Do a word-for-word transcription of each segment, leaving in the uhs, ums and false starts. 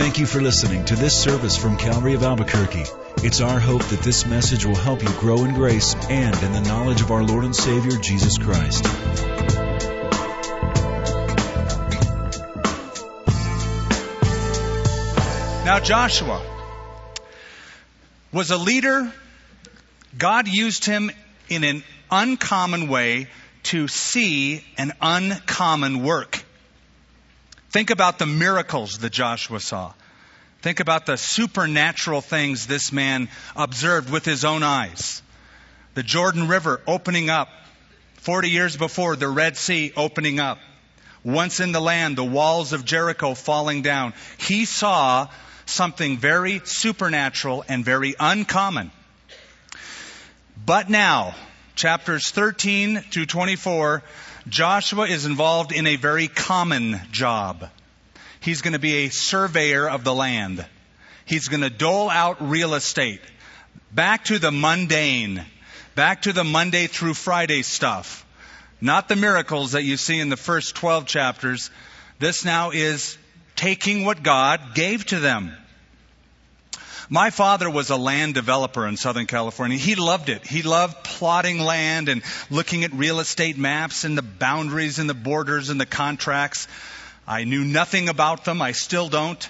Thank you for listening to this service from Calvary of Albuquerque. It's our hope that this message will help you grow in grace and in the knowledge of our Lord and Savior, Jesus Christ. Now Joshua was a leader. God used him in an uncommon way to see an uncommon work. Think about the miracles that Joshua saw. Think about the supernatural things this man observed with his own eyes. The Jordan River opening up. Forty years before, the Red Sea opening up. Once in the land, the walls of Jericho falling down. He saw something very supernatural and very uncommon. But now, chapters thirteen through twenty-four, Joshua is involved in a very common job. He's going to be a surveyor of the land. He's going to dole out real estate. Back to the mundane. Back to the Monday through Friday stuff. Not the miracles that you see in the first twelve chapters. This now is taking what God gave to them. My father was a land developer in Southern California. He loved it. He loved plotting land and looking at real estate maps and the boundaries and the borders and the contracts. I knew nothing about them. I still don't.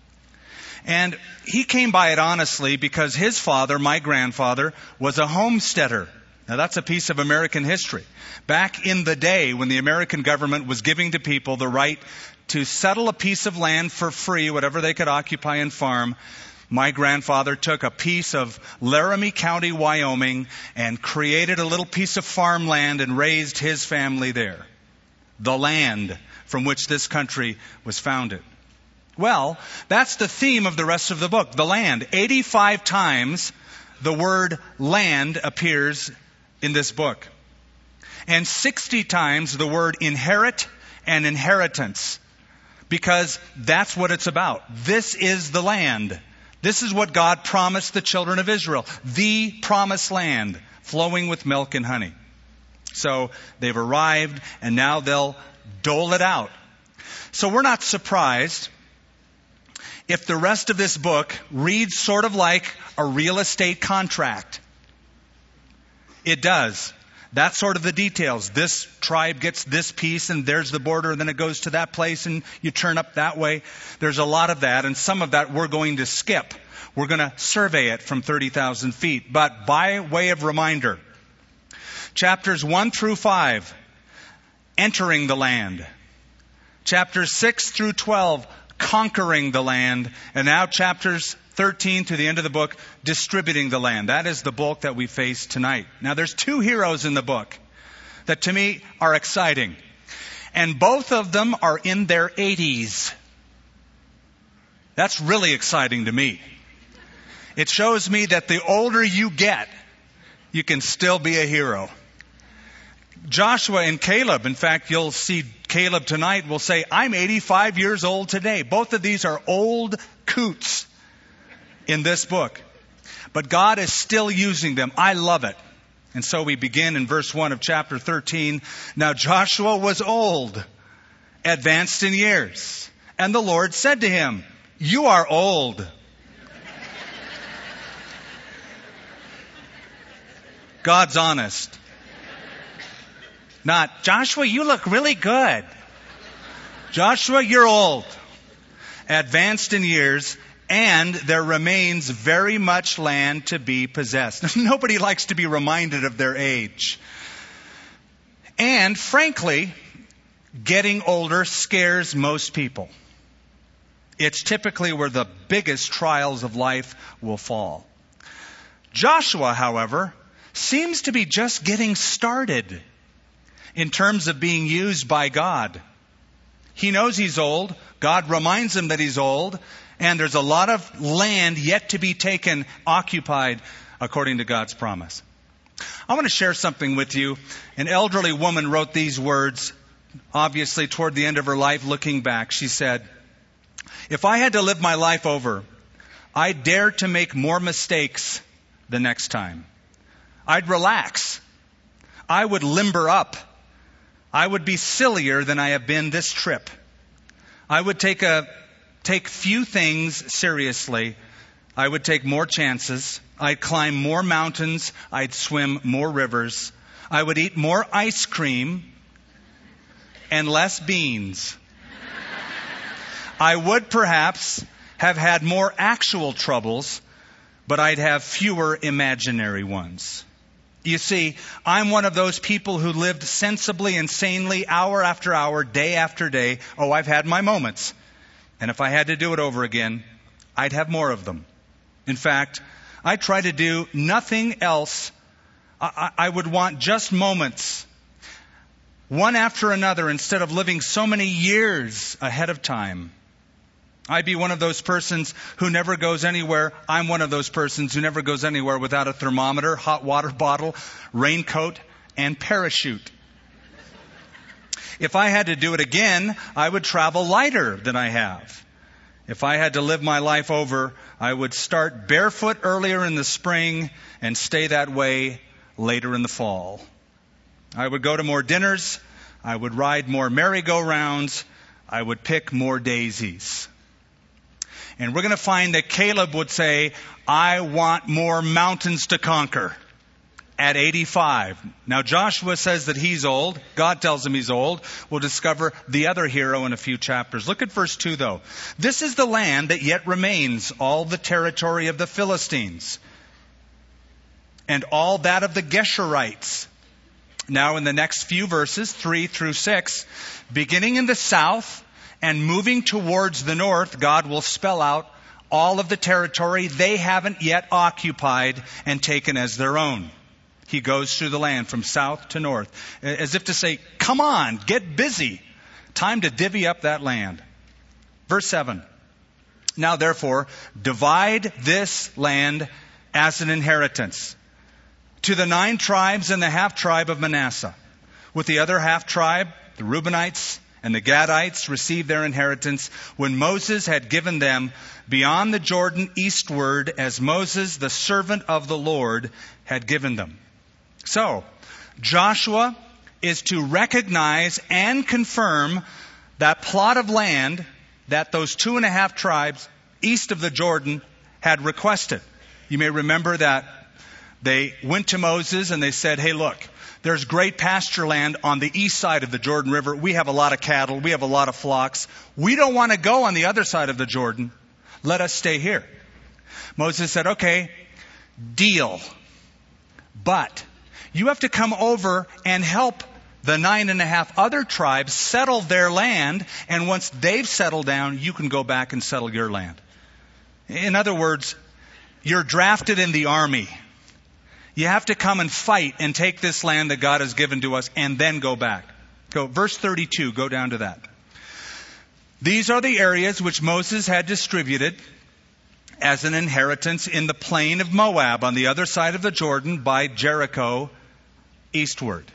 And he came by it honestly because his father, my grandfather, was a homesteader. Now that's a piece of American history. Back in the day when the American government was giving to people the right to settle a piece of land for free, whatever they could occupy and farm, my grandfather took a piece of Laramie County, Wyoming, and created a little piece of farmland and raised his family there. The land from which this country was founded. Well, that's the theme of the rest of the book, the land. eighty-five times the word land appears in this book. And sixty times the word inherit and inheritance. Because that's what it's about. This is the land. This is what God promised the children of Israel. The promised land flowing with milk and honey. So they've arrived and now they'll dole it out. So we're not surprised if the rest of this book reads sort of like a real estate contract. It does. That's sort of the details. This tribe gets this piece and there's the border and then it goes to that place and you turn up that way. There's a lot of that and some of that we're going to skip. We're going to survey it from thirty thousand feet. But by way of reminder, chapters one through five, entering the land. Chapters six through twelve, conquering the land. And now chapters thirteen to the end of the book, distributing the land. That is the bulk that we face tonight. Now there's two heroes in the book that to me are exciting. And both of them are in their eighties. That's really exciting to me. It shows me that the older you get, you can still be a hero. Joshua and Caleb, in fact, you'll see Caleb tonight will say, I'm eighty-five years old today. Both of these are old coots in this book. But God is still using them. I love it. And so we begin in verse one of chapter thirteen. Now Joshua was old, advanced in years. And the Lord said to him, you are old. God's honest. Not, Joshua, you look really good. Joshua, you're old, advanced in years, and there remains very much land to be possessed. Nobody likes to be reminded of their age. And frankly, getting older scares most people. It's typically where the biggest trials of life will fall. Joshua, however, seems to be just getting started in terms of being used by God. He knows he's old. God reminds him that he's old. And there's a lot of land yet to be taken, occupied, according to God's promise. I want to share something with you. An elderly woman wrote these words, obviously toward the end of her life, looking back. She said, if I had to live my life over, I'd dare to make more mistakes the next time. I'd relax. I would limber up. I would be sillier than I have been this trip. I would take a take few things seriously. I would take more chances. I'd climb more mountains. I'd swim more rivers. I would eat more ice cream and less beans. I would perhaps have had more actual troubles, but I'd have fewer imaginary ones. You see, I'm one of those people who lived sensibly and sanely hour after hour, day after day. Oh, I've had my moments. And if I had to do it over again, I'd have more of them. In fact, I try to do nothing else. I, I would want just moments, one after another, instead of living so many years ahead of time. I'd be one of those persons who never goes anywhere. I'm one of those persons who never goes anywhere without a thermometer, hot water bottle, raincoat, and parachute. If I had to do it again, I would travel lighter than I have. If I had to live my life over, I would start barefoot earlier in the spring and stay that way later in the fall. I would go to more dinners. I would ride more merry-go-rounds. I would pick more daisies. And we're going to find that Caleb would say, I want more mountains to conquer at eighty-five. Now Joshua says that he's old. God tells him he's old. We'll discover the other hero in a few chapters. Look at verse two though. This is the land that yet remains, all the territory of the Philistines, and all that of the Geshurites. Now in the next few verses, three through six, beginning in the south and moving towards the north, God will spell out all of the territory they haven't yet occupied and taken as their own. He goes through the land from south to north, as if to say, come on, get busy. Time to divvy up that land. Verse seven. Now therefore, divide this land as an inheritance to the nine tribes and the half tribe of Manasseh. With the other half tribe, the Reubenites and the Gadites received their inheritance when Moses had given them beyond the Jordan eastward, as Moses, the servant of the Lord, had given them. So, Joshua is to recognize and confirm that plot of land that those two and a half tribes east of the Jordan had requested. You may remember that they went to Moses and they said, hey, look, there's great pasture land on the east side of the Jordan River. We have a lot of cattle. We have a lot of flocks. We don't want to go on the other side of the Jordan. Let us stay here. Moses said, okay, deal. But you have to come over and help the nine and a half other tribes settle their land. And once they've settled down, you can go back and settle your land. In other words, you're drafted in the army. You have to come and fight and take this land that God has given to us and then go back. Go, verse thirty-two, go down to that. These are the areas which Moses had distributed as an inheritance in the plain of Moab on the other side of the Jordan by Jericho eastward.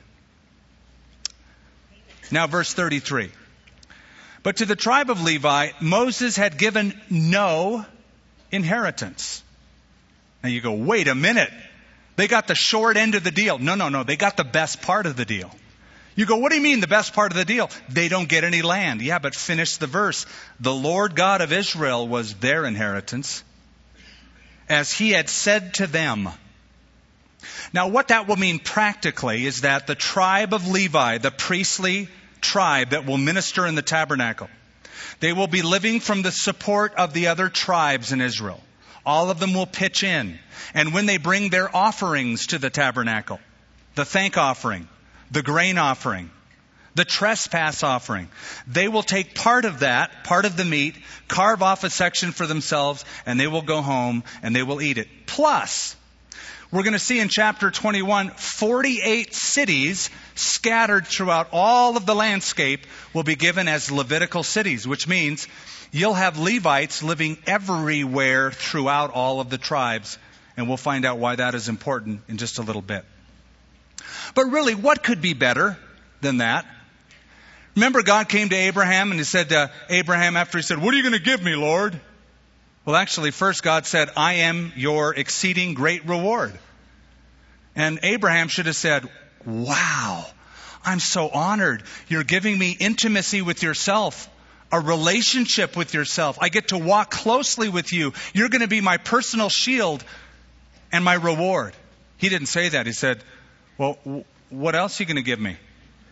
Now verse thirty-three. But to the tribe of Levi, Moses had given no inheritance. Now you go, wait a minute. They got the short end of the deal. No, no, no. They got the best part of the deal. You go, what do you mean the best part of the deal? They don't get any land. Yeah, but finish the verse. The Lord God of Israel was their inheritance, as he had said to them. Now, what that will mean practically is that the tribe of Levi, the priestly tribe that will minister in the tabernacle, they will be living from the support of the other tribes in Israel. All of them will pitch in. And when they bring their offerings to the tabernacle, the thank offering, the grain offering, the trespass offering, they will take part of that, part of the meat, carve off a section for themselves, and they will go home and they will eat it. Plus, we're going to see in chapter twenty-one, forty-eight cities scattered throughout all of the landscape will be given as Levitical cities, which means you'll have Levites living everywhere throughout all of the tribes. And we'll find out why that is important in just a little bit. But really, what could be better than that? Remember, God came to Abraham and he said to Abraham after he said, what are you going to give me, Lord? Well, actually, first God said, I am your exceeding great reward. And Abraham should have said, wow, I'm so honored. You're giving me intimacy with yourself. a relationship with yourself. I get to walk closely with you. You're going to be my personal shield and my reward. He didn't say that. He said, well, w- what else are you going to give me?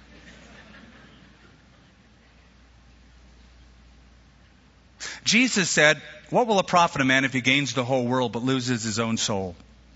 Jesus said, what will it profit a man if he gains the whole world but loses his own soul?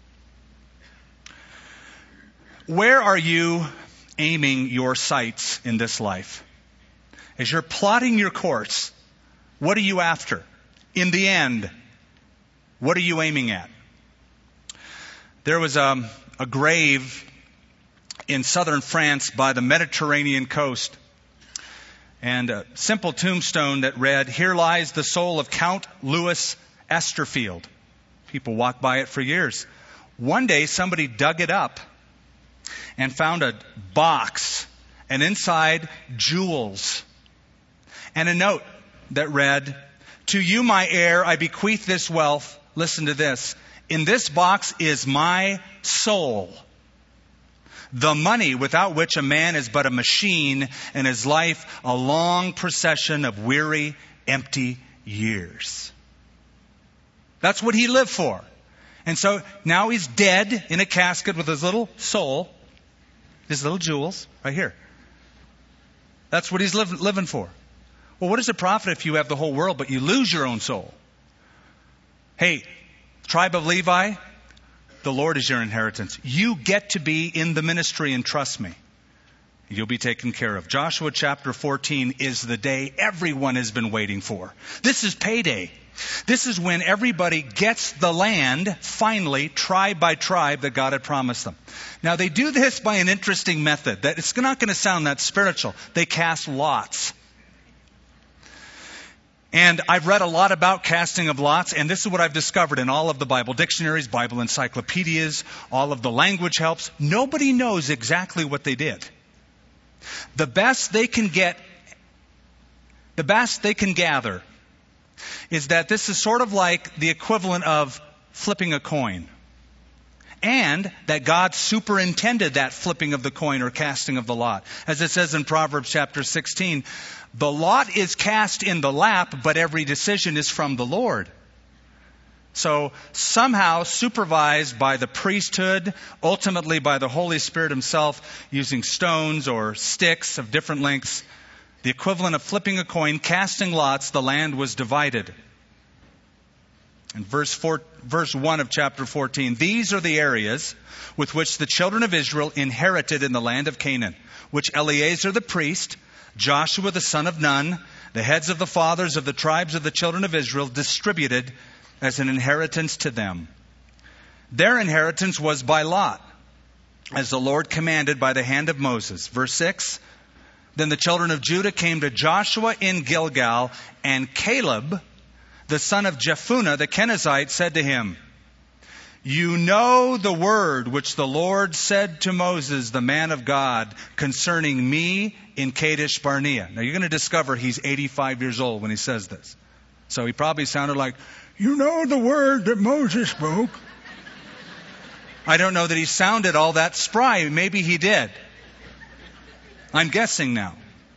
Where are you aiming your sights in this life? As you're plotting your course, what are you after? In the end, what are you aiming at? There was a, a grave in southern France by the Mediterranean coast, and a simple tombstone that read, "Here lies the soul of Count Louis Esterfield." People walked by it for years. One day somebody dug it up and found a box, and inside jewels, and a note that read, "To you, my heir, I bequeath this wealth." Listen to this. "In this box is my soul, the money without which a man is but a machine, and his life a long procession of weary, empty years." That's what he lived for. And so now he's dead in a casket with his little soul, his little jewels, right here. That's what he's live, living for. Well, what does it profit if you have the whole world, but you lose your own soul? Hey, tribe of Levi, the Lord is your inheritance. You get to be in the ministry, and trust me, you'll be taken care of. Joshua chapter fourteen is the day everyone has been waiting for. This is payday. This is when everybody gets the land, finally, tribe by tribe, that God had promised them. Now, they do this by an interesting method. That it's not going to sound that spiritual. They cast lots. And I've read a lot about casting of lots, and this is what I've discovered in all of the Bible dictionaries, Bible encyclopedias, all of the language helps. Nobody knows exactly what they did. The best they can get, the best they can gather is that this is sort of like the equivalent of flipping a coin. And that God superintended that flipping of the coin or casting of the lot. As it says in Proverbs chapter sixteen, the lot is cast in the lap, but every decision is from the Lord. So somehow supervised by the priesthood, ultimately by the Holy Spirit himself, using stones or sticks of different lengths, the equivalent of flipping a coin, casting lots, the land was divided. In verse four, verse one of chapter fourteen, "These are the areas with which the children of Israel inherited in the land of Canaan, which Eleazar the priest, Joshua the son of Nun, the heads of the fathers of the tribes of the children of Israel, distributed as an inheritance to them. Their inheritance was by lot, as the Lord commanded by the hand of Moses." Verse six, "Then the children of Judah came to Joshua in Gilgal, and Caleb, the son of Jephunneh the Kenizzite, said to him, 'You know the word which the Lord said to Moses, the man of God, concerning me in Kadesh Barnea.'" Now you're going to discover he's eighty-five years old when he says this. So he probably sounded like, "You know the word that Moses spoke." I don't know that he sounded all that spry. Maybe he did. I'm guessing now.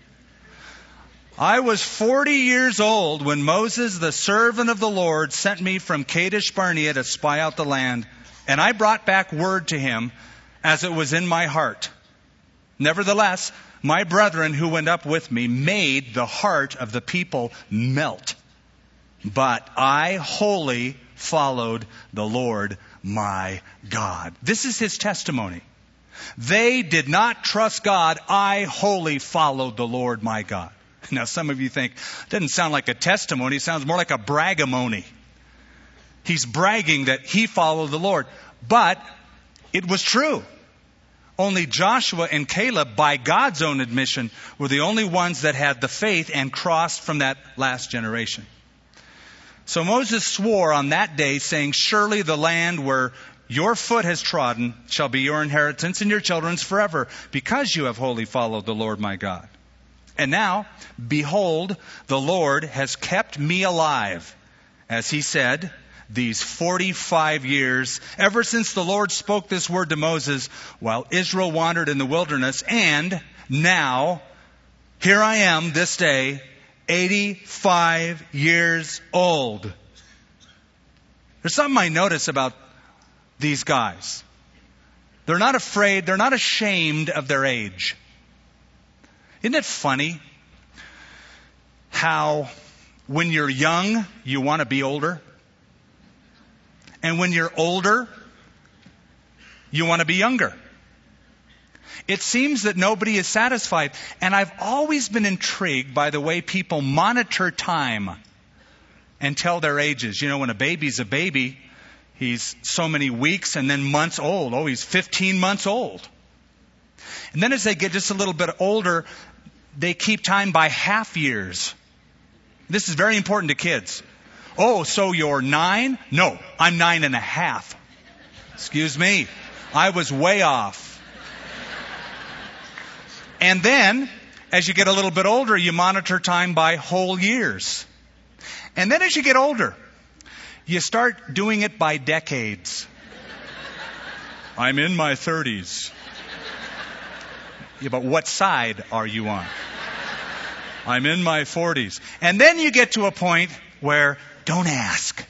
"I was forty years old when Moses, the servant of the Lord, sent me from Kadesh Barnea to spy out the land, and I brought back word to him as it was in my heart. Nevertheless, my brethren who went up with me made the heart of the people melt. But I wholly followed the Lord my God." This is his testimony. They did not trust God. I wholly followed the Lord my God. Now some of you think, it doesn't sound like a testimony. It sounds more like a bragamony. He's bragging that he followed the Lord. But it was true. Only Joshua and Caleb, by God's own admission, were the only ones that had the faith and crossed from that last generation. So Moses swore on that day, saying, "Surely the land where your foot has trodden shall be your inheritance and your children's forever, because you have wholly followed the Lord my God. And now, behold, the Lord has kept me alive, as he said, these forty-five years, ever since the Lord spoke this word to Moses while Israel wandered in the wilderness. And now, here I am this day, eighty-five years old. There's something I notice about these guys. They're not afraid, they're not ashamed of their age. Isn't it funny how when you're young, you want to be older? And when you're older, you want to be younger. It seems that nobody is satisfied. And I've always been intrigued by the way people monitor time and tell their ages. You know, when a baby's a baby, he's so many weeks and then months old. Oh, he's fifteen months old. And then as they get just a little bit older, they keep time by half years. This is very important to kids. Oh, so you're nine? No, I'm nine and a half. Excuse me. I was way off. And then, as you get a little bit older, you monitor time by whole years. And then as you get older, you start doing it by decades. I'm in my thirties. Yeah, but what side are you on? I'm in my forties. And then you get to a point where, don't ask.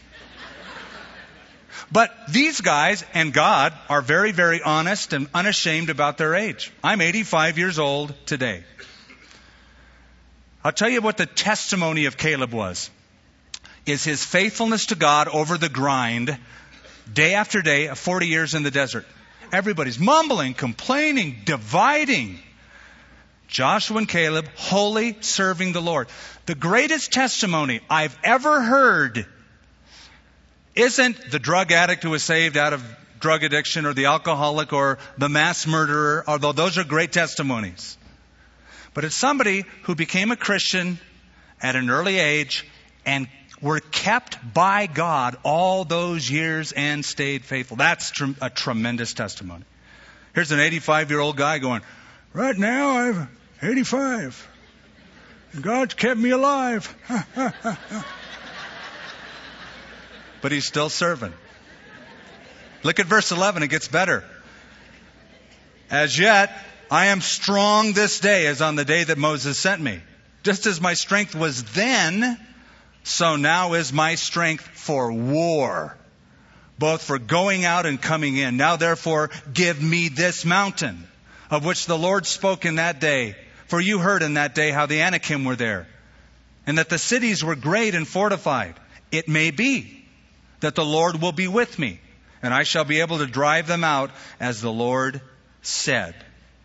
But these guys and God are very, very honest and unashamed about their age. I'm eighty-five years old today. I'll tell you what the testimony of Caleb was. Is his faithfulness to God over the grind, day after day, of forty years in the desert. Everybody's mumbling, complaining, dividing. Joshua and Caleb, wholly serving the Lord. The greatest testimony I've ever heard isn't the drug addict who was saved out of drug addiction, or the alcoholic, or the mass murderer, although those are great testimonies. But it's somebody who became a Christian at an early age and were kept by God all those years and stayed faithful. That's tr- a tremendous testimony. Here's an eighty-five-year-old guy going, right now I'm eighty-five. And God's kept me alive. But he's still serving. Look at verse eleven. It gets better. As yet, I am strong this day as on the day that Moses sent me. Just as my strength was then, so now is my strength for war, both for going out and coming in. Now therefore give me this mountain, of which the Lord spoke in that day. For you heard in that day how the Anakim were there, and that the cities were great and fortified. It may be that the Lord will be with me, and I shall be able to drive them out as the Lord said.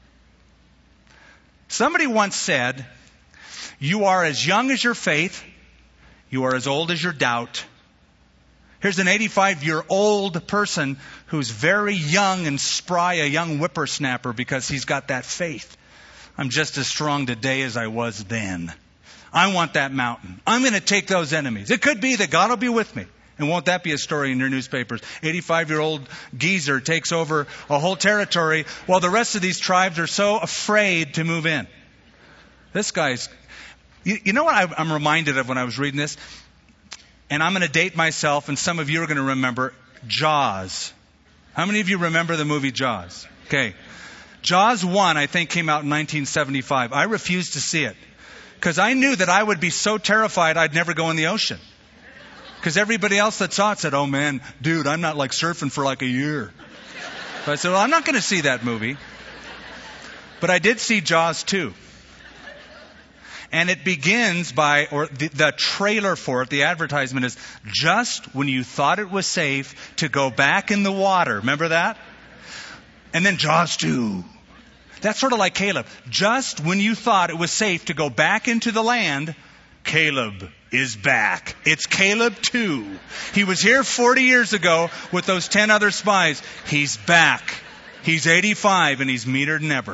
Somebody once said, you are as young as your faith, you are as old as your doubt. Here's an eighty-five-year-old person who's very young and spry, a young whippersnapper, because he's got that faith. I'm just as strong today as I was then. I want that mountain. I'm going to take those enemies. It could be that God will be with me. And won't that be a story in your newspapers? eighty-five-year-old geezer takes over a whole territory while the rest of these tribes are so afraid to move in. This guy's... You, you know what I, I'm reminded of when I was reading this? And I'm going to date myself, and some of you are going to remember Jaws. How many of you remember the movie Jaws? Okay. Jaws one, I think, came out in nineteen seventy-five. I refused to see it because I knew that I would be so terrified I'd never go in the ocean. Because everybody else that saw it said, oh man, dude, I'm not like surfing for like a year. So I said, well, I'm not going to see that movie. But I did see Jaws two. And it begins by, or the, the trailer for it, the advertisement is, just when you thought it was safe to go back in the water. Remember that? And then Jaws two. That's sort of like Caleb. Just when you thought it was safe to go back into the land, Caleb is back. It's Caleb two. He was here forty years ago with those ten other spies. He's back. He's eighty-five and he's meaner than ever.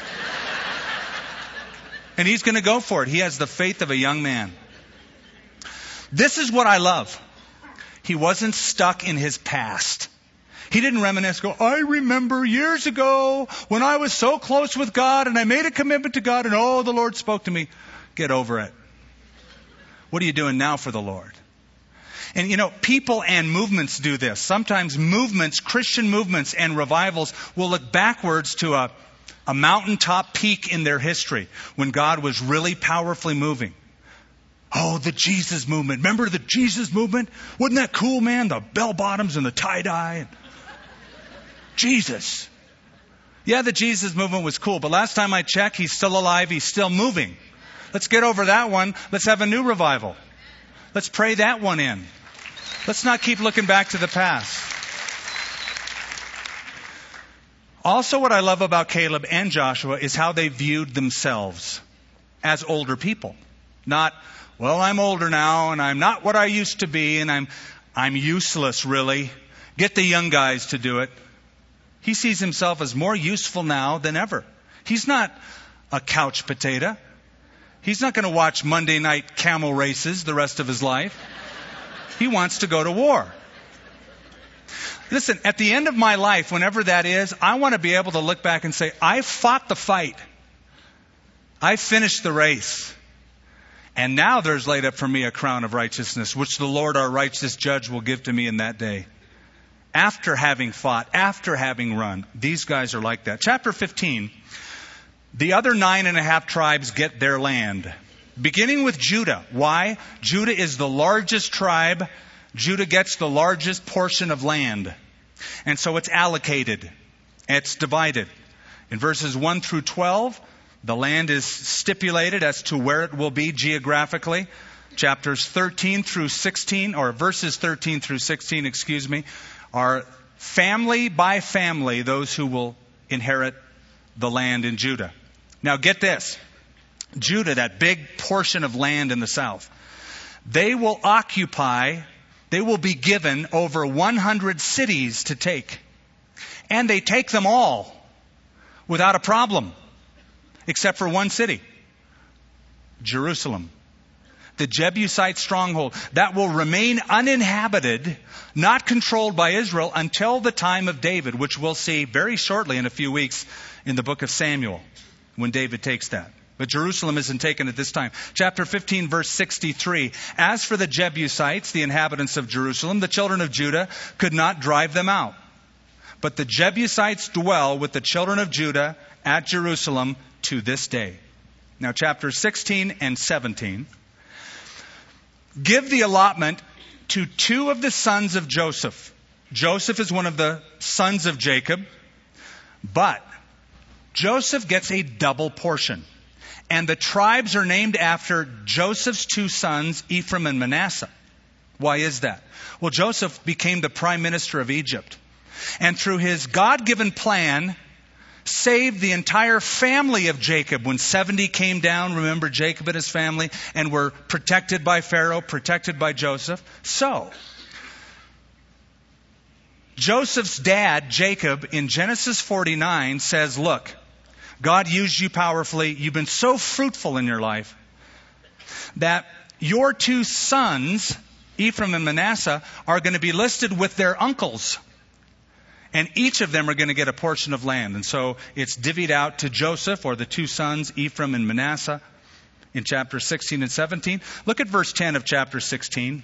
And he's going to go for it. He has the faith of a young man. This is what I love. He wasn't stuck in his past. He didn't reminisce, go, I remember years ago when I was so close with God and I made a commitment to God and oh, the Lord spoke to me. Get over it. What are you doing now for the Lord? And you know, people and movements do this. Sometimes movements, Christian movements and revivals will look backwards to a a mountaintop peak in their history when God was really powerfully moving. Oh, the Jesus movement. Remember the Jesus movement? Wasn't that cool, man? The bell bottoms and the tie-dye. Jesus. Yeah, the Jesus movement was cool, but last time I checked, he's still alive, he's still moving. Let's get over that one. Let's have a new revival. Let's pray that one in. Let's not keep looking back to the past. Also, what I love about Caleb and Joshua is how they viewed themselves as older people. Not, well, I'm older now and I'm not what I used to be and I'm I'm useless, really. Get the young guys to do it. He sees himself as more useful now than ever. He's not a couch potato. He's not going to watch Monday night camel races the rest of his life. He wants to go to war. Listen, at the end of my life, whenever that is, I want to be able to look back and say, I fought the fight. I finished the race. And now there's laid up for me a crown of righteousness, which the Lord our righteous judge will give to me in that day. After having fought, after having run. These guys are like that. Chapter fifteen. The other nine and a half tribes get their land. Beginning with Judah. Why? Judah is the largest tribe. Judah gets the largest portion of land. And so it's allocated. It's divided. In verses one through twelve, the land is stipulated as to where it will be geographically. Chapters thirteen through sixteen, or verses thirteen through sixteen, excuse me, are family by family those who will inherit the land in Judah. Now get this. Judah, that big portion of land in the south, they will occupy, they will be given over one hundred cities to take. And they take them all without a problem, except for one city, Jerusalem. The Jebusite stronghold that will remain uninhabited, not controlled by Israel until the time of David, which we'll see very shortly in a few weeks in the book of Samuel, when David takes that. But Jerusalem isn't taken at this time. Chapter fifteen, verse sixty-three. As for the Jebusites, the inhabitants of Jerusalem, the children of Judah could not drive them out. But the Jebusites dwell with the children of Judah at Jerusalem to this day. Now, chapters sixteen and seventeen. Give the allotment to two of the sons of Joseph. Joseph is one of the sons of Jacob, but Joseph gets a double portion. And the tribes are named after Joseph's two sons, Ephraim and Manasseh. Why is that? Well, Joseph became the prime minister of Egypt. And through his God-given plan, saved the entire family of Jacob when seventy came down. Remember Jacob and his family, and were protected by Pharaoh, protected by Joseph. So, Joseph's dad, Jacob, in Genesis forty-nine says, look, God used you powerfully. You've been so fruitful in your life that your two sons, Ephraim and Manasseh, are going to be listed with their uncles. And each of them are going to get a portion of land. And so it's divvied out to Joseph, or the two sons, Ephraim and Manasseh, in chapter sixteen and seventeen. Look at verse ten of chapter sixteen.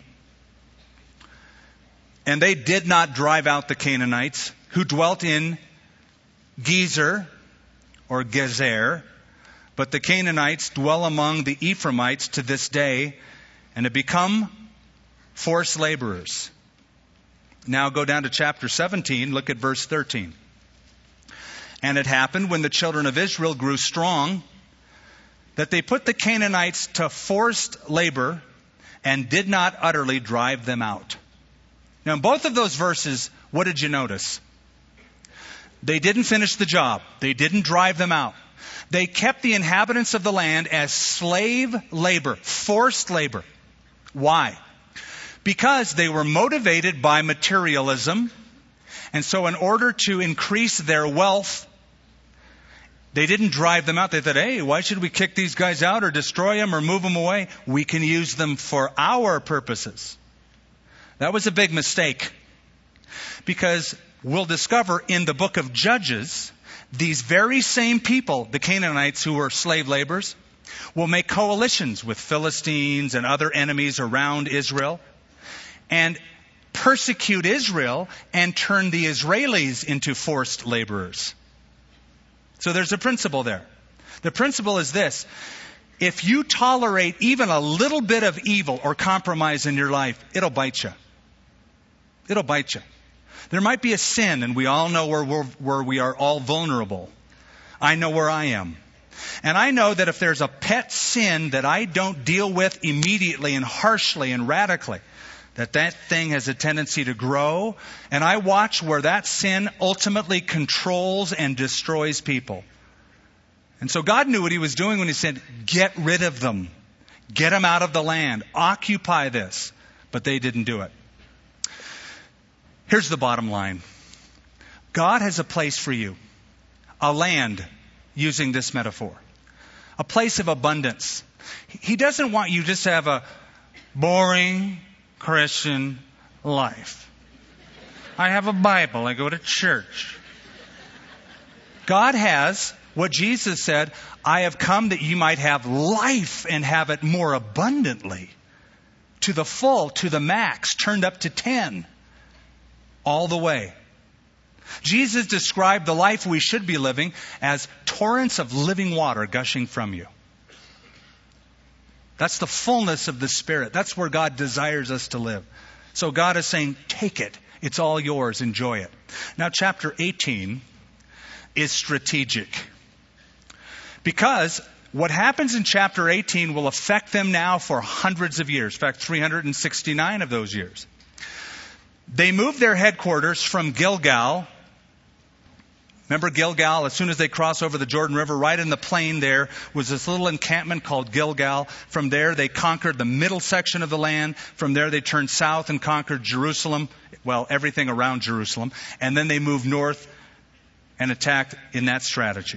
And they did not drive out the Canaanites who dwelt in Gezer, or Gezer, but the Canaanites dwell among the Ephraimites to this day, and have become forced laborers. Now go down to chapter seventeen, look at verse thirteen. And it happened when the children of Israel grew strong that they put the Canaanites to forced labor and did not utterly drive them out. Now in both of those verses, what did you notice? They didn't finish the job. They didn't drive them out. They kept the inhabitants of the land as slave labor, forced labor. Why? Because they were motivated by materialism. And so in order to increase their wealth, they didn't drive them out. They thought, hey, why should we kick these guys out or destroy them or move them away? We can use them for our purposes. That was a big mistake. Because we'll discover in the book of Judges, these very same people, the Canaanites who were slave laborers, will make coalitions with Philistines and other enemies around Israel and persecute Israel and turn the Israelis into forced laborers. So there's a principle there. The principle is this. if you tolerate even a little bit of evil or compromise in your life, it'll bite you. It'll bite you. There might be a sin, and we all know where, we're, where we are all vulnerable. I know where I am. And I know that if there's a pet sin that I don't deal with immediately and harshly and radically, that that thing has a tendency to grow. And I watch where that sin ultimately controls and destroys people. And so God knew what he was doing when he said, get rid of them. Get them out of the land. Occupy this. But they didn't do it. Here's the bottom line. God has a place for you. A land, using this metaphor. A place of abundance. He doesn't want you just to have a boring Christian life. I have a Bible. I go to church. God has what Jesus said, I have come that you might have life and have it more abundantly. To the full, to the max, turned up to ten. All the way. Jesus described the life we should be living as torrents of living water gushing from you. That's the fullness of the Spirit. That's where God desires us to live. So God is saying, take it. It's all yours. Enjoy it. Now, chapter eighteen is strategic. Because what happens in chapter eighteen will affect them now for hundreds of years. In fact, three hundred sixty-nine of those years. They moved their headquarters from Gilgal. Remember Gilgal? As soon as they cross over the Jordan River, right in the plain there was this little encampment called Gilgal. From there, they conquered the middle section of the land. From there, they turned south and conquered Jerusalem. Well, everything around Jerusalem. And then they moved north and attacked in that strategy.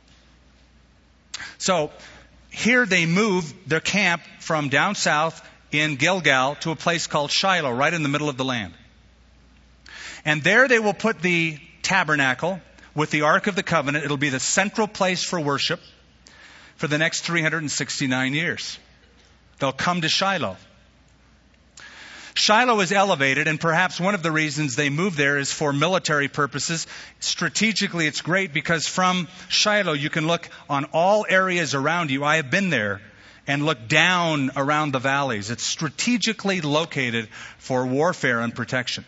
So here they moved their camp from down south in Gilgal to a place called Shiloh, right in the middle of the land. And there they will put the tabernacle with the Ark of the Covenant. It'll be the central place for worship for the next three hundred sixty-nine years. They'll come to Shiloh. Shiloh is elevated, and perhaps one of the reasons they moved there is for military purposes. Strategically, it's great because from Shiloh you can look on all areas around you. I have been there and look down around the valleys. It's strategically located for warfare and protection.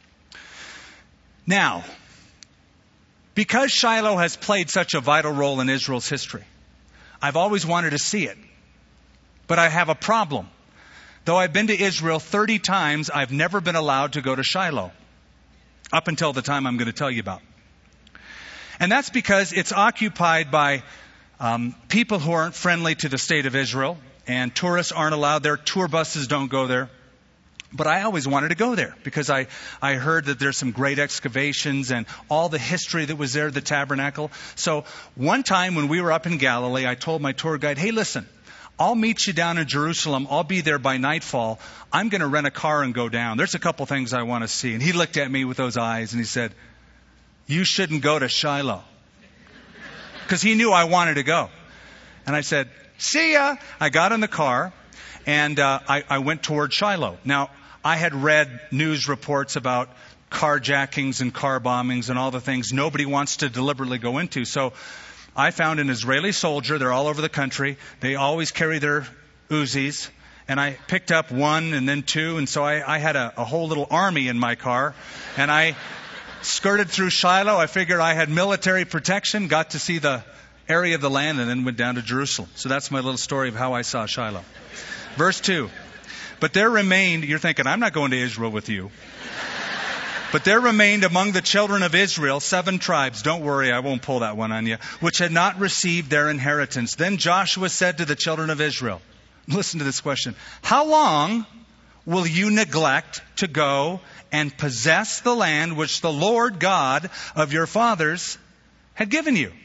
Now, because Shiloh has played such a vital role in Israel's history, I've always wanted to see it. But I have a problem. Though I've been to Israel thirty times, I've never been allowed to go to Shiloh. Up until the time I'm going to tell you about. And that's because it's occupied by um, people who aren't friendly to the state of Israel. And tourists aren't allowed there. Tour buses don't go there. But I always wanted to go there because I, I heard that there's some great excavations and all the history that was there, the tabernacle. So one time when we were up in Galilee, I told my tour guide, hey, listen, I'll meet you down in Jerusalem. I'll be there by nightfall. I'm going to rent a car and go down. There's a couple things I want to see. And he looked at me with those eyes and he said, you shouldn't go to Shiloh. Because he knew I wanted to go. And I said, see ya. I got in the car and uh, I, I went toward Shiloh. Now, I had read news reports about carjackings and car bombings and all the things nobody wants to deliberately go into. So I found an Israeli soldier. They're all over the country. They always carry their Uzis. And I picked up one and then two. And so I, I had a, a whole little army in my car. And I skirted through Shiloh. I figured I had military protection, got to see the area of the land, and then went down to Jerusalem. So that's my little story of how I saw Shiloh. Verse two. But there remained, you're thinking, I'm not going to Israel with you. But there remained among the children of Israel seven tribes. Don't worry, I won't pull that one on you. Which had not received their inheritance. Then Joshua said to the children of Israel, listen to this question. How long will you neglect to go and possess the land which the Lord God of your fathers had given you?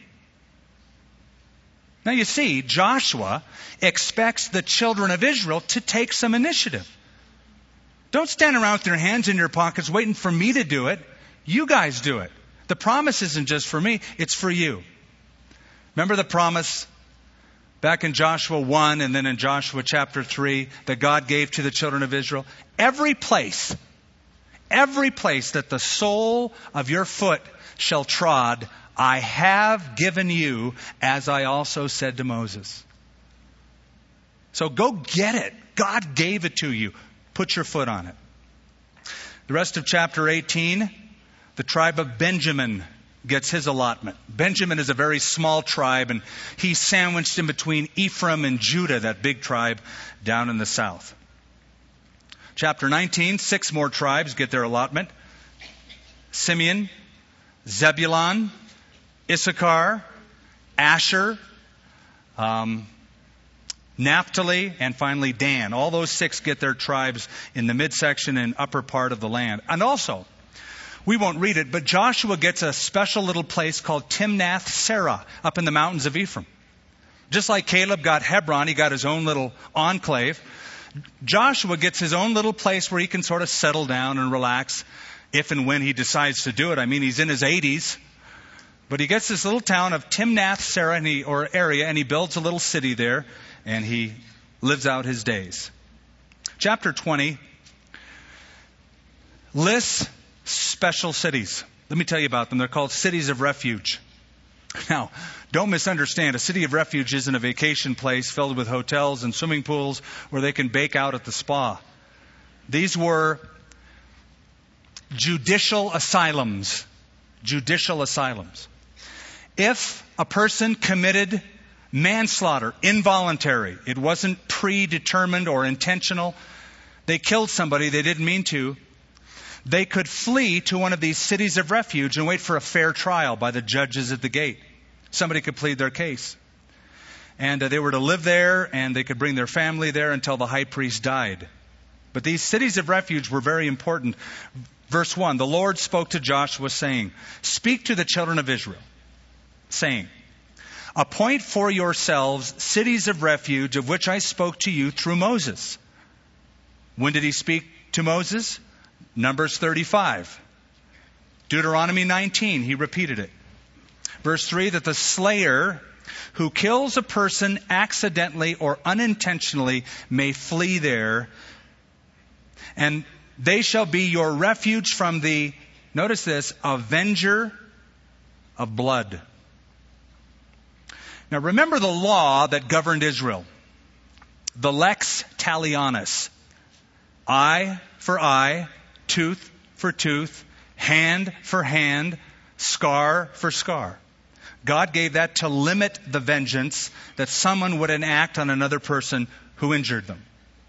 Now you see, Joshua expects the children of Israel to take some initiative. Don't stand around with your hands in your pockets waiting for me to do it. You guys do it. The promise isn't just for me, it's for you. Remember the promise back in Joshua one and then in Joshua chapter three that God gave to the children of Israel? Every place, every place that the sole of your foot shall trod, I have given you, as I also said to Moses. So go get it. God gave it to you. Put your foot on it. The rest of chapter eighteen, the tribe of Benjamin gets his allotment. Benjamin is a very small tribe, and he's sandwiched in between Ephraim and Judah, that big tribe down in the south. Chapter nineteen, six more tribes get their allotment. Simeon, Zebulun, Issachar, Asher, um, Naphtali, and finally Dan. All those six get their tribes in the midsection and upper part of the land. And also, we won't read it, but Joshua gets a special little place called Timnath-Serah up in the mountains of Ephraim. Just like Caleb got Hebron, he got his own little enclave. Joshua gets his own little place where he can sort of settle down and relax if and when he decides to do it. I mean, he's in his eighties. But he gets this little town of Timnath-Serah and he, or area, and he builds a little city there, and he lives out his days. Chapter twenty lists special cities. Let me tell you about them. They're called cities of refuge. Now, don't misunderstand. A city of refuge isn't a vacation place filled with hotels and swimming pools where they can bake out at the spa. These were judicial asylums. Judicial asylums. If a person committed manslaughter, involuntary, it wasn't predetermined or intentional, they killed somebody they didn't mean to, they could flee to one of these cities of refuge and wait for a fair trial by the judges at the gate. Somebody could plead their case. And uh, they were to live there, and they could bring their family there until the high priest died. But these cities of refuge were very important. Verse one, the Lord spoke to Joshua, saying, "Speak to the children of Israel, saying, appoint for yourselves cities of refuge of which I spoke to you through Moses." When did he speak to Moses? Numbers thirty-five. Deuteronomy nineteen, he repeated it. Verse three, that the slayer who kills a person accidentally or unintentionally may flee there, and they shall be your refuge from the, notice this, avenger of blood. Now remember the law that governed Israel. The lex talionis. Eye for eye, tooth for tooth, hand for hand, scar for scar. God gave that to limit the vengeance that someone would enact on another person who injured them.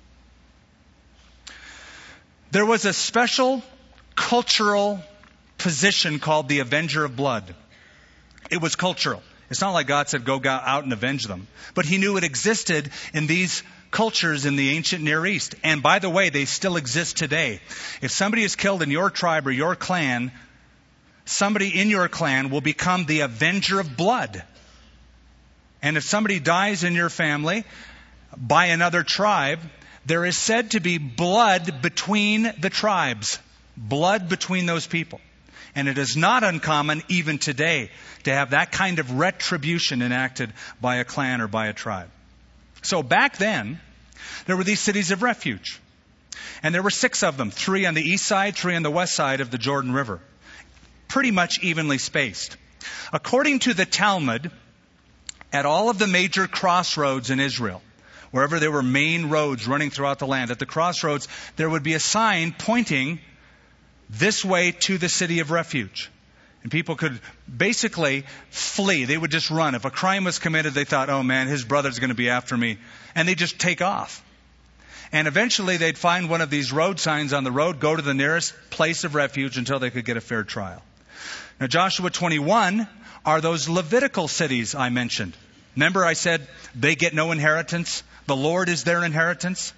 There was a special cultural position called the Avenger of Blood. It was cultural. It's not like God said, go out and avenge them. But he knew it existed in these cultures in the ancient Near East. And by the way, they still exist today. If somebody is killed in your tribe or your clan, somebody in your clan will become the Avenger of Blood. And if somebody dies in your family by another tribe, there is said to be blood between the tribes. Blood between those people. And it is not uncommon even today to have that kind of retribution enacted by a clan or by a tribe. So back then, there were these cities of refuge. And there were six of them. Three on the east side, three on the west side of the Jordan River. Pretty much evenly spaced. According to the Talmud, at all of the major crossroads in Israel, wherever there were main roads running throughout the land, at the crossroads, there would be a sign pointing this way to the city of refuge. And people could basically flee. They would just run. If a crime was committed, they thought, oh man, his brother's going to be after me. And they just take off. And eventually they'd find one of these road signs on the road, go to the nearest place of refuge until they could get a fair trial. Now Joshua twenty-one are those Levitical cities I mentioned. Remember I said they get no inheritance? The Lord is their inheritance.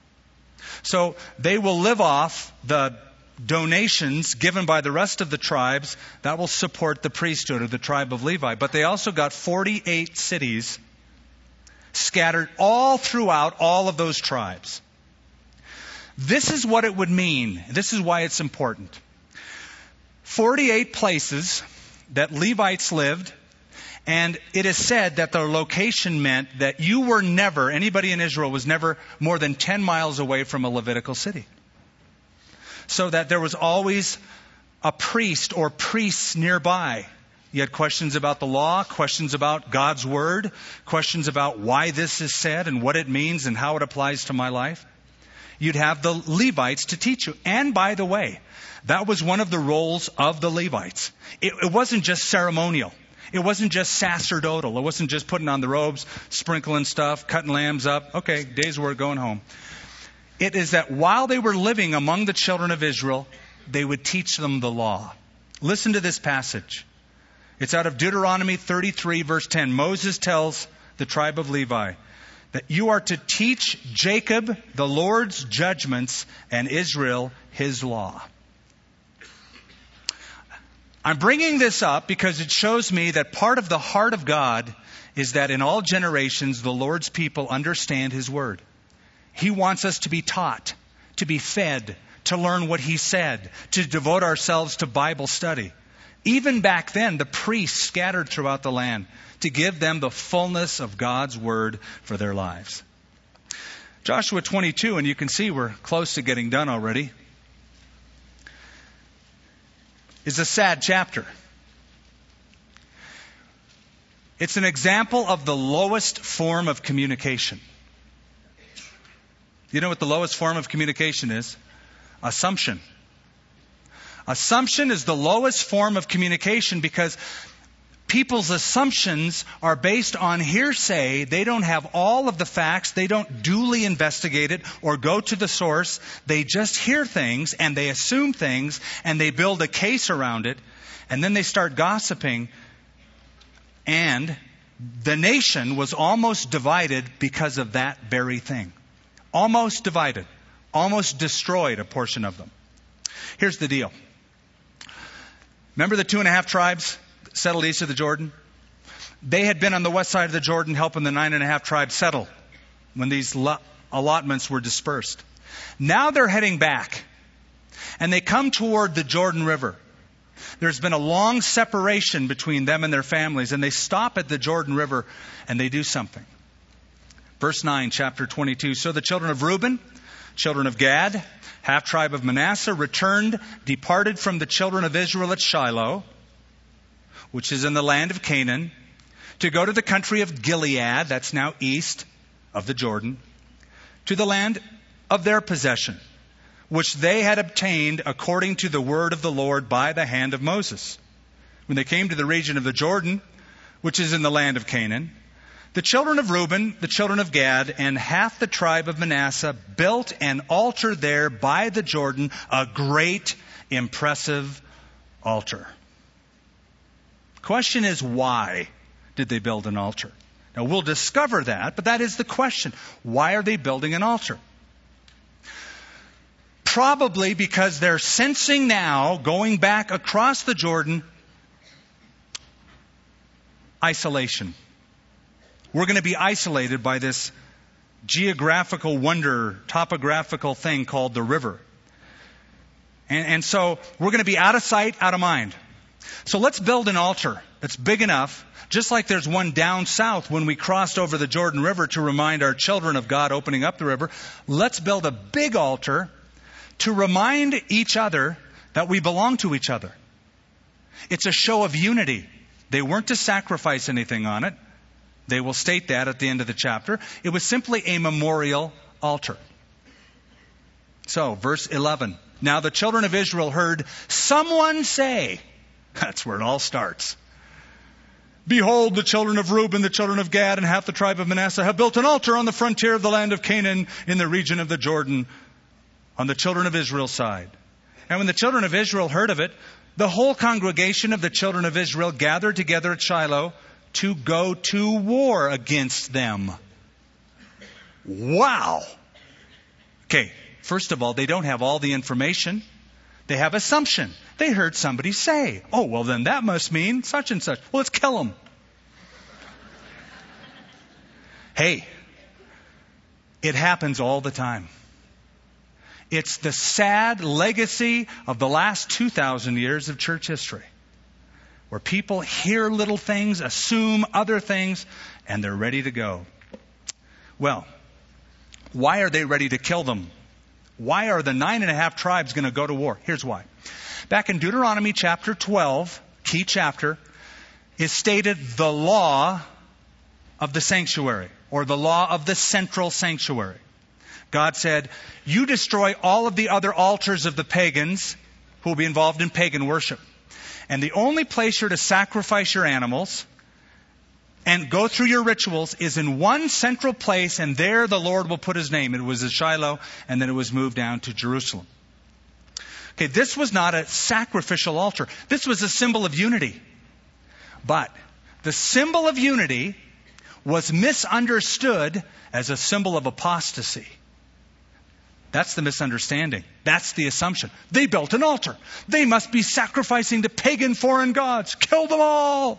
So they will live off the donations given by the rest of the tribes that will support the priesthood of the tribe of Levi. But they also got forty-eight cities scattered all throughout all of those tribes. This is what it would mean. This is why it's important. forty-eight places that Levites lived, and it is said that their location meant that you were never, anybody in Israel was never more than ten miles away from a Levitical city. So that there was always a priest or priests nearby You had questions about the law, questions about God's Word, questions about why this is said and what it means and how it applies to my life. You'd have the Levites to teach you. And by the way, that was one of the roles of the Levites. It, it wasn't just ceremonial. It wasn't just sacerdotal. It wasn't just putting on the robes, sprinkling stuff, cutting lambs up. Okay, day's work, going home. It is that while they were living among the children of Israel, they would teach them the law. Listen to this passage. It's out of Deuteronomy thirty-three, verse ten. Moses tells the tribe of Levi that you are to teach Jacob the Lord's judgments and Israel his law. I'm bringing this up because it shows me that part of the heart of God is that in all generations the Lord's people understand His Word. He wants us to be taught, to be fed, to learn what He said, to devote ourselves to Bible study. Even back then, the priests scattered throughout the land to give them the fullness of God's Word for their lives. Joshua twenty-two, and you can see we're close to getting done already, is a sad chapter. It's an example of the lowest form of communication. You know what the lowest form of communication is? Assumption. Assumption is the lowest form of communication because people's assumptions are based on hearsay. They don't have all of the facts. They don't duly investigate it or go to the source. They just hear things and they assume things and they build a case around it. And then they start gossiping. And the nation was almost divided because of that very thing. Almost divided. Almost destroyed a portion of them. Here's the deal. Remember the two and a half tribes settled east of the Jordan? They had been on the west side of the Jordan helping the nine and a half tribes settle when these allotments were dispersed. Now they're heading back. And they come toward the Jordan River. There's been a long separation between them and their families. And they stop at the Jordan River and they do something. Verse nine, chapter twenty-two. So the children of Reuben, children of Gad, half tribe of Manasseh, returned, departed from the children of Israel at Shiloh, which is in the land of Canaan, to go to the country of Gilead, that's now east of the Jordan, to the land of their possession, which they had obtained according to the word of the Lord by the hand of Moses. When they came to the region of the Jordan, which is in the land of Canaan, the children of Reuben, the children of Gad, and half the tribe of Manasseh built an altar there by the Jordan, a great, impressive altar. Question is, why did they build an altar? Now, we'll discover that, but that is the question. Why are they building an altar? Probably because they're sensing now, going back across the Jordan, isolation. We're going to be isolated by this geographical wonder, topographical thing called the river. And, and so we're going to be out of sight, out of mind. So let's build an altar that's big enough, just like there's one down south when we crossed over the Jordan River to remind our children of God opening up the river. Let's build a big altar to remind each other that we belong to each other. It's a show of unity. They weren't to sacrifice anything on it. They will state that at the end of the chapter. It was simply a memorial altar. So, verse eleven. Now the children of Israel heard someone say, that's where it all starts. Behold, the children of Reuben, the children of Gad, and half the tribe of Manasseh have built an altar on the frontier of the land of Canaan in the region of the Jordan on the children of Israel's side. And when the children of Israel heard of it, the whole congregation of the children of Israel gathered together at Shiloh to go to war against them. Wow. Okay, first of all, they don't have all the information. They have assumption. They heard somebody say, oh, well, then that must mean such and such. Well, let's kill them. Hey, it happens all the time. It's the sad legacy of the last two thousand years of church history, where people hear little things, assume other things, and they're ready to go. Well, why are they ready to kill them? Why are the nine and a half tribes going to go to war? Here's why. Back in Deuteronomy chapter twelve, key chapter, is stated the law of the sanctuary, or the law of the central sanctuary. God said, you destroy all of the other altars of the pagans who will be involved in pagan worship. And the only place you're to sacrifice your animals and go through your rituals is in one central place, and there the Lord will put His name. It was at Shiloh, and then it was moved down to Jerusalem. Okay, this was not a sacrificial altar. This was a symbol of unity. But the symbol of unity was misunderstood as a symbol of apostasy. That's the misunderstanding. That's the assumption. They built an altar. They must be sacrificing to pagan foreign gods. Kill them all.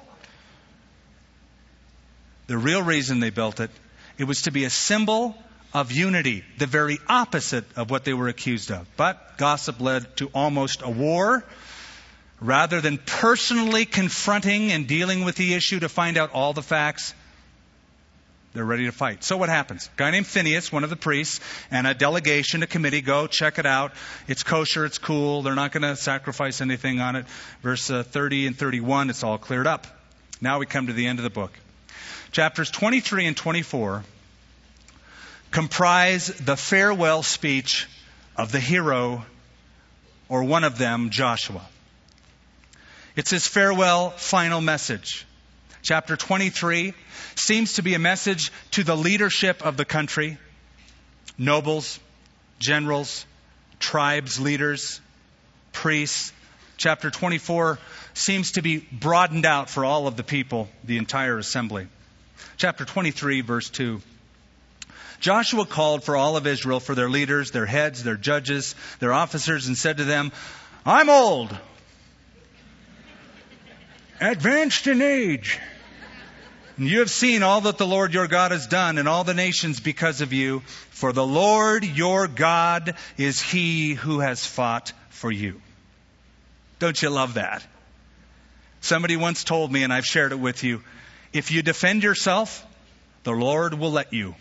The real reason they built it, it was to be a symbol of unity, the very opposite of what they were accused of. But gossip led to almost a war. Rather than personally confronting and dealing with the issue to find out all the facts, they're ready to fight. So what happens? A guy named Phineas, one of the priests, and a delegation, a committee, go check it out. It's kosher, it's cool. They're not going to sacrifice anything on it. Verse uh, thirty and thirty-one, it's all cleared up. Now we come to the end of the book. Chapters twenty-three and twenty-four comprise the farewell speech of the hero, or one of them, Joshua. It's his farewell final message. Chapter twenty-three seems to be a message to the leadership of the country, nobles, generals, tribes, leaders, priests. Chapter twenty-four seems to be broadened out for all of the people, the entire assembly. Chapter twenty-three, verse two. Joshua called for all of Israel, for their leaders, their heads, their judges, their officers, and said to them, I'm old, advanced in age, and you have seen all that the Lord your God has done in all the nations because of you. For the Lord your God is He who has fought for you. Don't you love that? Somebody once told me, and I've shared it with you, if you defend yourself, the Lord will let you.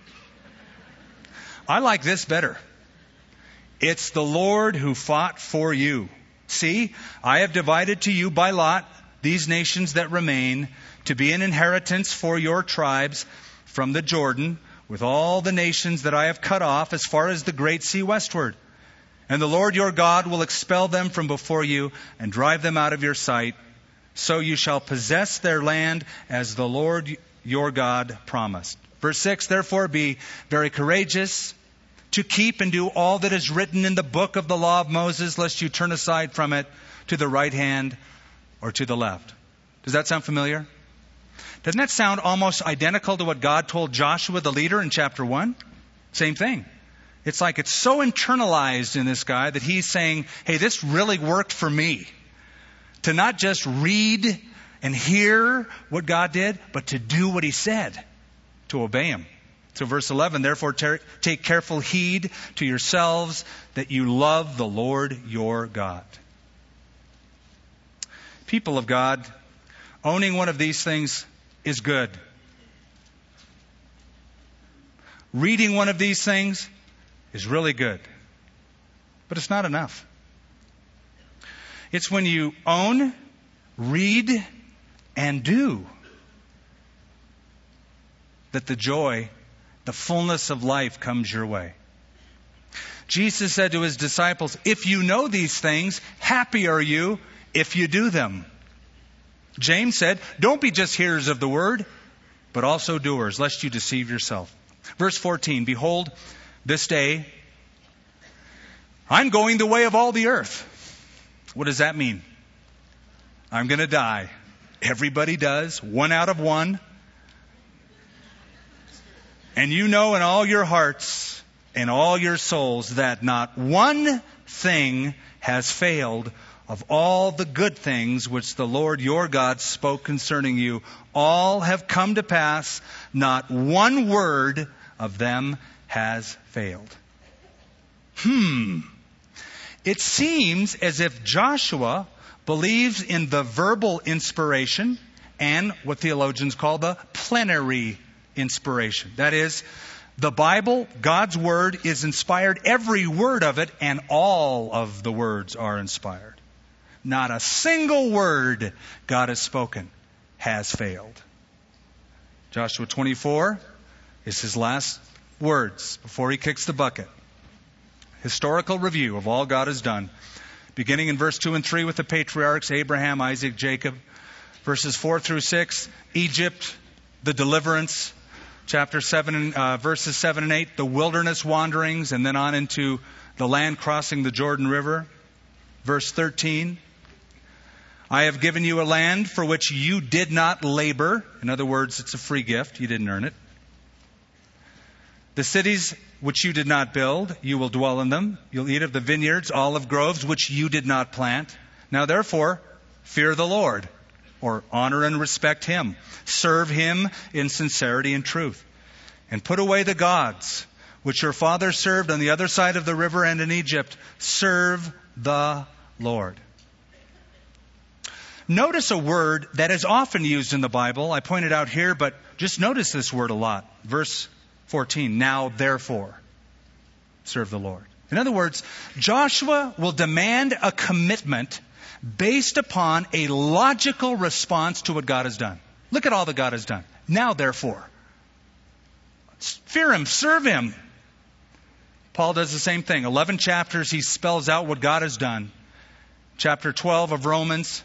I like this better. It's the Lord who fought for you. See, I have divided to you by lot these nations that remain, to be an inheritance for your tribes from the Jordan, with all the nations that I have cut off as far as the great sea westward. And the Lord your God will expel them from before you and drive them out of your sight. So you shall possess their land as the Lord your God promised. Verse six, therefore be very courageous to keep and do all that is written in the book of the law of Moses, lest you turn aside from it to the right hand or to the left. Does that sound familiar? Doesn't that sound almost identical to what God told Joshua, the leader, in chapter one? Same thing. It's like it's so internalized in this guy that he's saying, hey, this really worked for me. To not just read and hear what God did, but to do what He said, to obey Him. So verse eleven, therefore ter- take careful heed to yourselves that you love the Lord your God. People of God, owning one of these things is good. Reading one of these things is really good. But it's not enough. It's when you own, read, and do that the joy, the fullness of life comes your way. Jesus said to His disciples, if you know these things, happy are you if you do them. James said, don't be just hearers of the word, but also doers, lest you deceive yourself. Verse fourteen, behold, this day I'm going the way of all the earth. What does that mean? I'm going to die. Everybody does, one out of one. And you know in all your hearts and all your souls that not one thing has failed of all the good things which the Lord your God spoke concerning you. All have come to pass. Not one word of them has failed. Hmm. It seems as if Joshua believes in the verbal inspiration and what theologians call the plenary inspiration. That is, the Bible, God's Word, is inspired, every word of it, and all of the words are inspired. Not a single word God has spoken has failed. Joshua twenty-four is his last words before he kicks the bucket. Historical review of all God has done. Beginning in verse two and three with the patriarchs, Abraham, Isaac, Jacob. Verses four through six, Egypt, the deliverance. Chapter seven, uh, verses seven and eight, the wilderness wanderings, and then on into the land crossing the Jordan River. Verse thirteen, I have given you a land for which you did not labor. In other words, it's a free gift. You didn't earn it. The cities which you did not build, you will dwell in them. You'll eat of the vineyards, olive groves, which you did not plant. Now therefore, fear the Lord, or honor and respect Him. Serve Him in sincerity and truth. And put away the gods which your fathers served on the other side of the river and in Egypt. Serve the Lord. Notice a word that is often used in the Bible. I pointed out here, but just notice this word a lot. Verse fourteen, now therefore, serve the Lord. In other words, Joshua will demand a commitment based upon a logical response to what God has done. Look at all that God has done. Now therefore, fear Him, serve Him. Paul does the same thing. Eleven chapters, he spells out what God has done. Chapter twelve of Romans.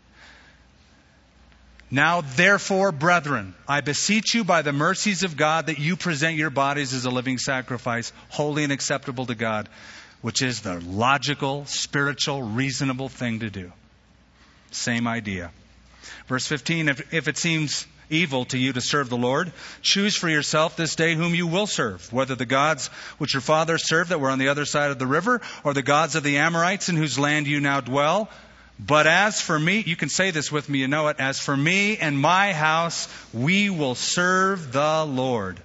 Now therefore, brethren, I beseech you by the mercies of God that you present your bodies as a living sacrifice, holy and acceptable to God, which is the logical, spiritual, reasonable thing to do. Same idea. Verse fifteen, if, if it seems evil to you to serve the Lord, choose for yourself this day whom you will serve, whether the gods which your fathers served that were on the other side of the river, or the gods of the Amorites in whose land you now dwell. But as for me, you can say this with me, you know it, as for me and my house, we will serve the Lord.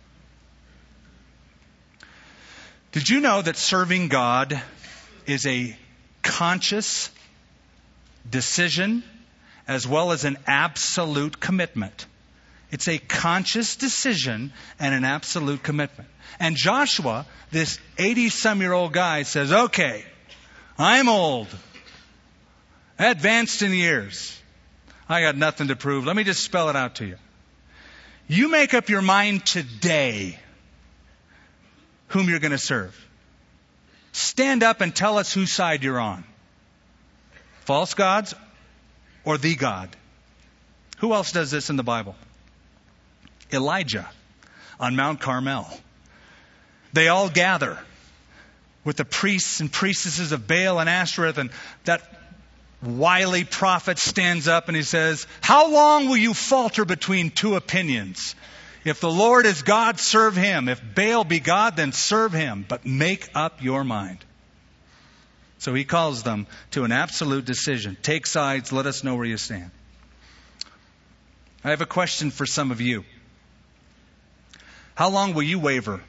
Did you know that serving God is a conscious decision as well as an absolute commitment? It's a conscious decision and an absolute commitment. And Joshua, this eighty-some-year-old guy, says, okay, I'm old, advanced in years. I got nothing to prove. Let me just spell it out to you. You make up your mind today whom you're going to serve. Stand up and tell us whose side you're on. False gods or the God? Who else does this in the Bible? Elijah on Mount Carmel. They all gather with the priests and priestesses of Baal and Ashtoreth, and that wily prophet stands up and he says, how long will you falter between two opinions? If the Lord is God, serve Him. If Baal be God, then serve him. But make up your mind. So he calls them to an absolute decision. Take sides. Let us know where you stand. I have a question for some of you. How long will you waver?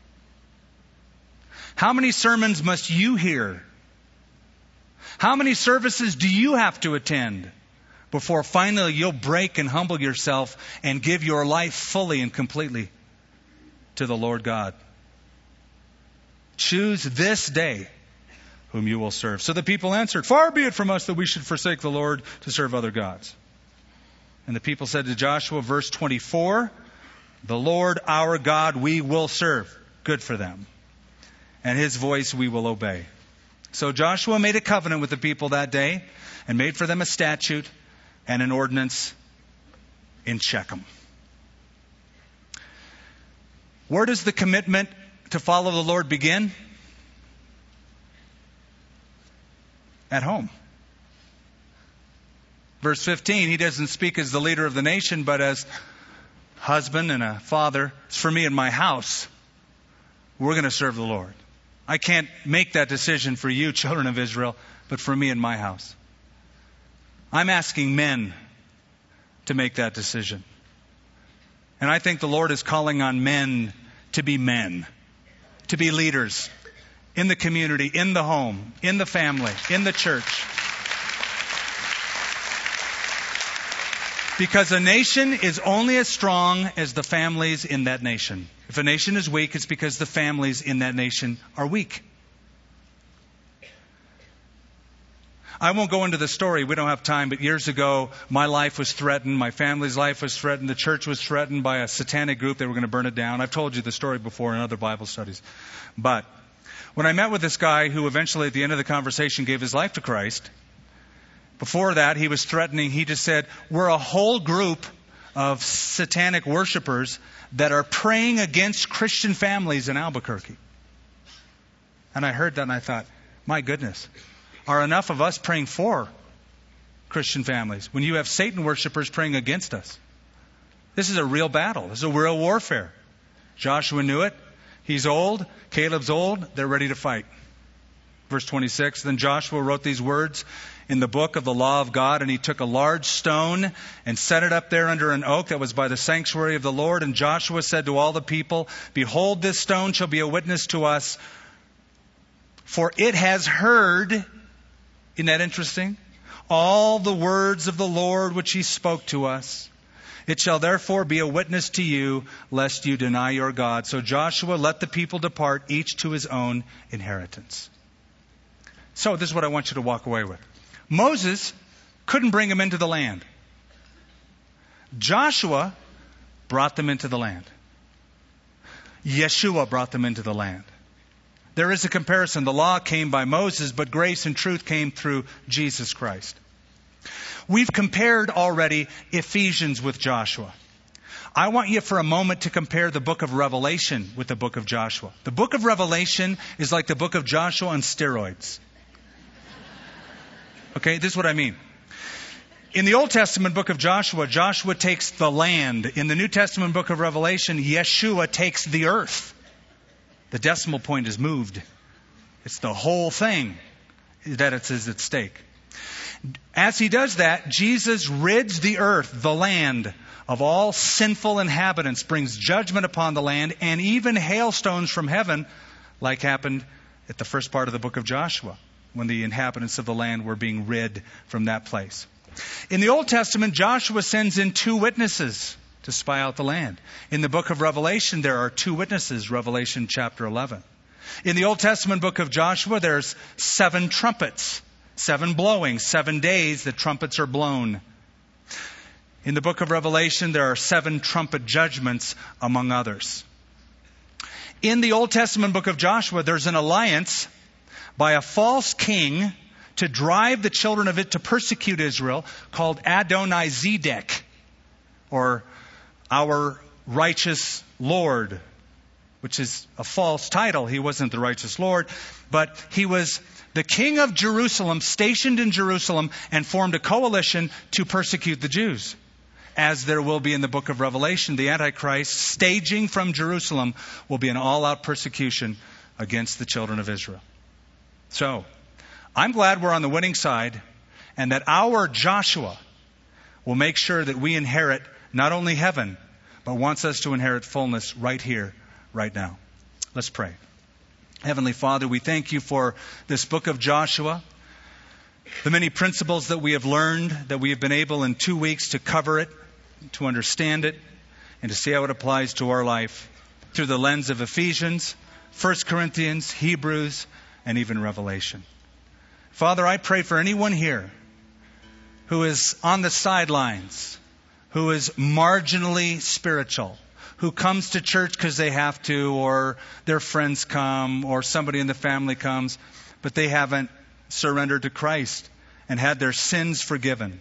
How many sermons must you hear? How many services do you have to attend before finally you'll break and humble yourself and give your life fully and completely to the Lord God? Choose this day whom you will serve. So the people answered, far be it from us that we should forsake the Lord to serve other gods. And the people said to Joshua, verse twenty-four, the Lord our God we will serve. Good for them. And His voice we will obey. So Joshua made a covenant with the people that day and made for them a statute and an ordinance in Shechem. Where does the commitment to follow the Lord begin? At home. Verse fifteen, he doesn't speak as the leader of the nation, but as husband and a father. It's for me and my house. We're going to serve the Lord. I can't make that decision for you, children of Israel, but for me and my house. I'm asking men to make that decision. And I think the Lord is calling on men to be men, to be leaders in the community, in the home, in the family, in the church. Because a nation is only as strong as the families in that nation. If a nation is weak, it's because the families in that nation are weak. I won't go into the story. We don't have time. But years ago, my life was threatened. My family's life was threatened. The church was threatened by a satanic group. They were going to burn it down. I've told you the story before in other Bible studies. But when I met with this guy who eventually at the end of the conversation gave his life to Christ, before that he was threatening. He just said, we're a whole group of satanic worshipers that are praying against Christian families in Albuquerque. And I heard that and I thought, my goodness, are enough of us praying for Christian families when you have Satan worshipers praying against us? This is a real battle. This is a real warfare. Joshua knew it. He's old. Caleb's old. They're ready to fight. Verse twenty-six, then Joshua wrote these words in the book of the law of God, and he took a large stone and set it up there under an oak that was by the sanctuary of the Lord. And Joshua said to all the people, behold, this stone shall be a witness to us, for it has heard, isn't that interesting? All the words of the Lord which he spoke to us. It shall therefore be a witness to you, lest you deny your God. So Joshua let the people depart, each to his own inheritance. So this is what I want you to walk away with. Moses couldn't bring them into the land. Joshua brought them into the land. Yeshua brought them into the land. There is a comparison. The law came by Moses, but grace and truth came through Jesus Christ. We've compared already Ephesians with Joshua. I want you for a moment to compare the book of Revelation with the book of Joshua. The book of Revelation is like the book of Joshua on steroids. Okay, this is what I mean. In the Old Testament book of Joshua, Joshua takes the land. In the New Testament book of Revelation, Yeshua takes the earth. The decimal point is moved. It's the whole thing that is at stake. As he does that, Jesus rids the earth, the land, of all sinful inhabitants, brings judgment upon the land, and even hailstones from heaven, like happened at the first part of the book of Joshua, when the inhabitants of the land were being rid from that place. In the Old Testament, Joshua sends in two witnesses to spy out the land. In the book of Revelation, there are two witnesses, Revelation chapter eleven. In the Old Testament book of Joshua, there's seven trumpets, seven blowing, seven days the trumpets are blown. In the book of Revelation, there are seven trumpet judgments, among others. In the Old Testament book of Joshua, there's an alliance by a false king to drive the children of it to persecute Israel, called Adonai-Zedek, or our righteous Lord, which is a false title. He wasn't the righteous Lord, but he was the king of Jerusalem, stationed in Jerusalem, and formed a coalition to persecute the Jews. As there will be in the book of Revelation, the Antichrist, staging from Jerusalem, will be an all-out persecution against the children of Israel. So, I'm glad we're on the winning side, and that our Joshua will make sure that we inherit not only heaven, but wants us to inherit fullness right here, right now. Let's pray. Heavenly Father, we thank you for this book of Joshua, the many principles that we have learned, that we have been able in two weeks to cover it, to understand it, and to see how it applies to our life through the lens of Ephesians, First Corinthians, Hebrews, and even Revelation. Father, I pray for anyone here who is on the sidelines, who is marginally spiritual, who comes to church because they have to, or their friends come, or somebody in the family comes, but they haven't surrendered to Christ and had their sins forgiven.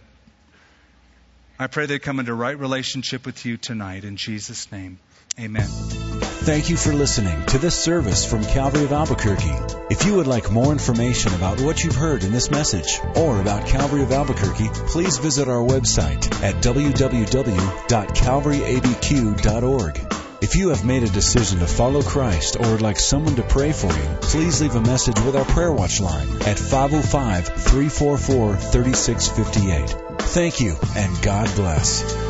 I pray they come into right relationship with you tonight. In Jesus' name, amen. Thank you for listening to this service from Calvary of Albuquerque. If you would like more information about what you've heard in this message or about Calvary of Albuquerque, please visit our website at w w w dot calvary a b q dot org. If you have made a decision to follow Christ or would like someone to pray for you, please leave a message with our Prayer Watch line at five oh five, three four four, three six five eight. Thank you, and God bless.